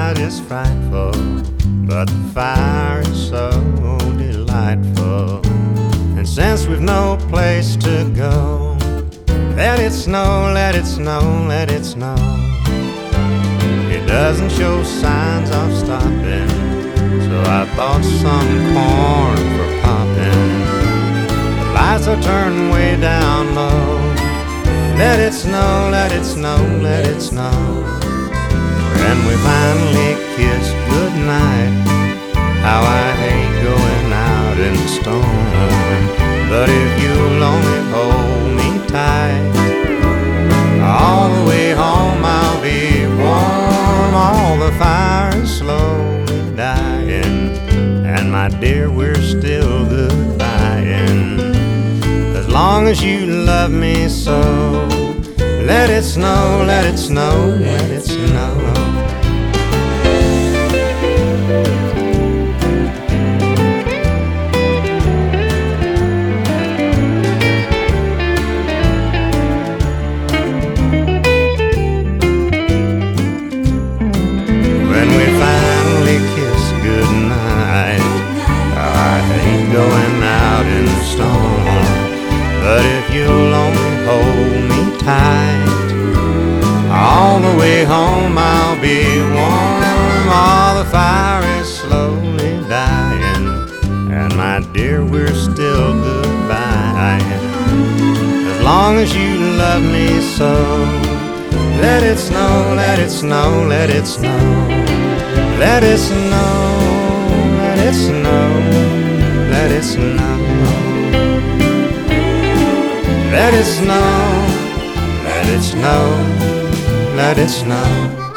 night is frightful, but the fire is so delightful. And since we've no place to go, let it snow, let it snow, let it snow. It doesn't show signs of stopping, so I bought some corn for popping. The lights are turned way down low. Let it snow, let it snow, let it snow. And we finally kissed goodnight. How I hate going out in the storm. But if you'll only hold me tight, all the way home I'll be warm. All the fire is slowly dying, and my dear, we're still goodbying. As long as you love me so, let it snow, let it snow, let it snow. When we finally kiss goodnight, I hate going out in the storm. But if you'll only hold me tight, all the way home I'll be warm. All the fire is slowly dying, and my dear, we're still goodbye. As long as you love me so, let it snow, let it snow, let it snow. Let it snow, let it snow, let it snow. Let it snow, let it snow, let it snow.